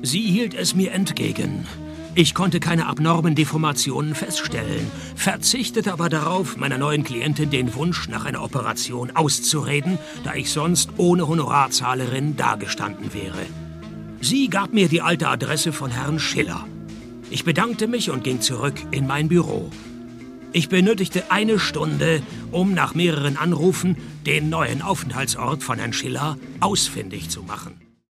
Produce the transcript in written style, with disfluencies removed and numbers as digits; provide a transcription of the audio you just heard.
Sie hielt es mir entgegen. Ich konnte keine abnormen Deformationen feststellen, verzichtete aber darauf, meiner neuen Klientin den Wunsch nach einer Operation auszureden, da ich sonst ohne Honorarzahlerin dagestanden wäre. Sie gab mir die alte Adresse von Herrn Schiller. Ich bedankte mich und ging zurück in mein Büro. Ich benötigte 1 Stunde, um nach mehreren Anrufen den neuen Aufenthaltsort von Herrn Schiller ausfindig zu machen.